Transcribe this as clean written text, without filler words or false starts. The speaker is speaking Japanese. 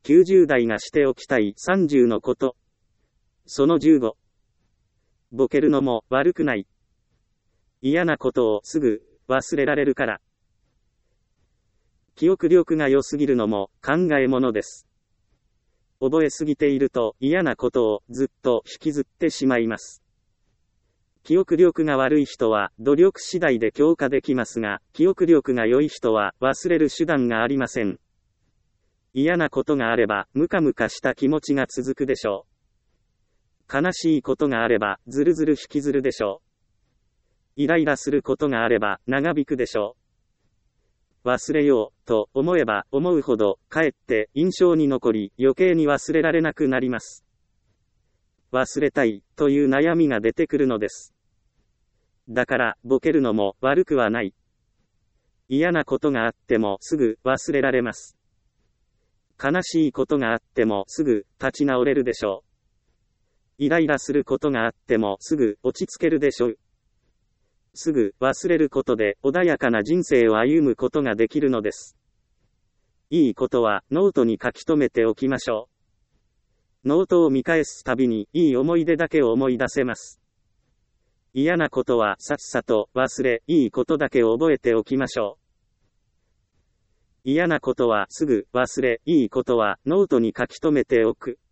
90代がしておきたい30のこと。その15。ボケるのも悪くない。嫌なことをすぐ忘れられるから。記憶力が良すぎるのも考えものです。覚えすぎていると嫌なことをずっと引きずってしまいます。記憶力が悪い人は努力次第で強化できますが、記憶力が良い人は忘れる手段がありません。嫌なことがあればムカムカした気持ちが続くでしょう。悲しいことがあればずるずる引きずるでしょう。イライラすることがあれば長引くでしょう。忘れようと思えば思うほどかえって印象に残り余計に忘れられなくなります。忘れたいという悩みが出てくるのです。だからボケるのも悪くはない。嫌なことがあってもすぐ忘れられます。悲しいことがあってもすぐ立ち直れるでしょう。イライラすることがあってもすぐ落ち着けるでしょう。すぐ忘れることで穏やかな人生を歩むことができるのです。いいことはノートに書き留めておきましょう。ノートを見返すたびにいい思い出だけを思い出せます。嫌なことはさっさと忘れ、いいことだけを覚えておきましょう。嫌なことはすぐ忘れ、いいことはノートに書き留めておく。